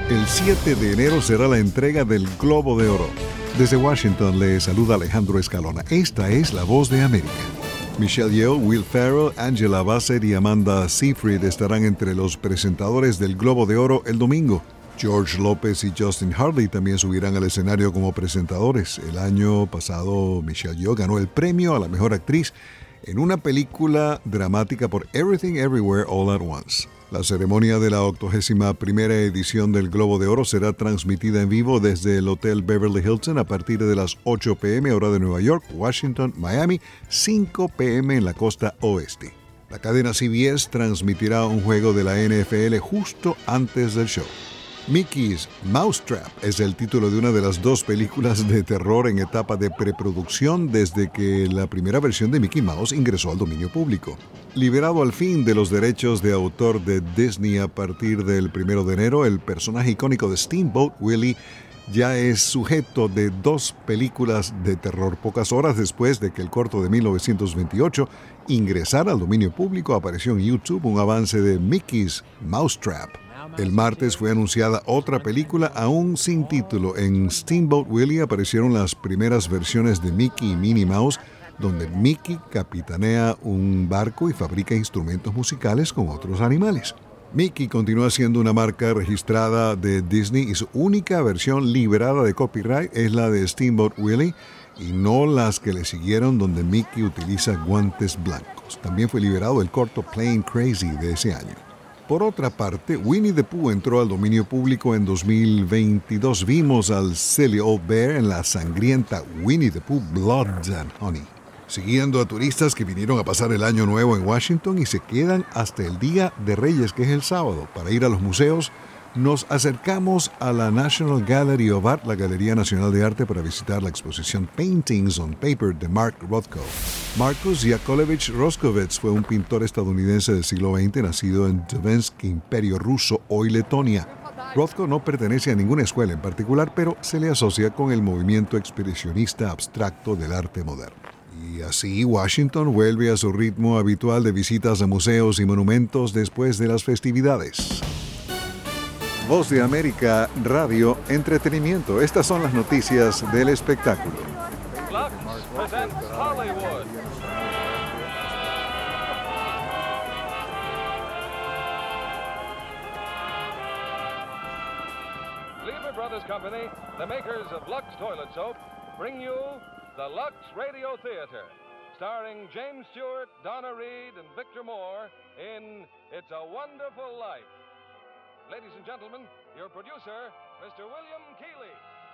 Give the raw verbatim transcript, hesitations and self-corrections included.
El siete de enero será la entrega del Globo de Oro. Desde Washington le saluda Alejandro Escalona. Esta es La Voz de América. Michelle Yeoh, Will Ferrell, Angela Bassett y Amanda Seyfried estarán entre los presentadores del Globo de Oro el domingo. George López y Justin Hartley también subirán al escenario como presentadores. El año pasado, Michelle Yeoh ganó el premio a la mejor actriz en una película dramática por Everything Everywhere All at Once. La ceremonia de la octogésima primera edición del Globo de Oro será transmitida en vivo desde el Hotel Beverly Hilton a partir de las ocho p m hora de Nueva York, Washington, Miami, cinco p m en la costa oeste. La cadena C B S transmitirá un juego de la N F L justo antes del show. Mickey's Mousetrap es el título de una de las dos películas de terror en etapa de preproducción desde que la primera versión de Mickey Mouse ingresó al dominio público. Liberado al fin de los derechos de autor de Disney a partir del primero de enero, el personaje icónico de Steamboat Willie ya es sujeto de dos películas de terror. Pocas horas después de que el corto de mil novecientos veintiocho ingresara al dominio público, apareció en YouTube un avance de Mickey's Mousetrap. El martes fue anunciada otra película aún sin título. En Steamboat Willie aparecieron las primeras versiones de Mickey y Minnie Mouse, donde Mickey capitanea un barco y fabrica instrumentos musicales con otros animales. Mickey continúa siendo una marca registrada de Disney y su única versión liberada de copyright es la de Steamboat Willie y no las que le siguieron, donde Mickey utiliza guantes blancos. También fue liberado el corto Plain Crazy de ese año. Por otra parte, Winnie the Pooh entró al dominio público en dos mil veintidós. Vimos al Silly Old Bear en la sangrienta Winnie the Pooh Blood and Honey, siguiendo a turistas que vinieron a pasar el año nuevo en Washington y se quedan hasta el Día de Reyes, que es el sábado, para ir a los museos. Nos acercamos a la National Gallery of Art, la Galería Nacional de Arte, para visitar la exposición Paintings on Paper de Mark Rothko. Marcus Yakovlevich Roskovets fue un pintor estadounidense del siglo veinte, nacido en Tversk, Imperio Ruso, hoy Letonia. Rothko no pertenece a ninguna escuela en particular, pero se le asocia con el movimiento expresionista abstracto del arte moderno. Y así Washington vuelve a su ritmo habitual de visitas a museos y monumentos después de las festividades. Voz de América, Radio, Entretenimiento. Estas son las noticias del espectáculo. Lux presents Hollywood. Lever Brothers Company, the makers of Lux Toilet Soap, bring you the Lux Radio Theater, starring James Stewart, Donna Reed, and Victor Moore in It's a Wonderful Life. Ladies and gentlemen, your producer, Mister William Keighley.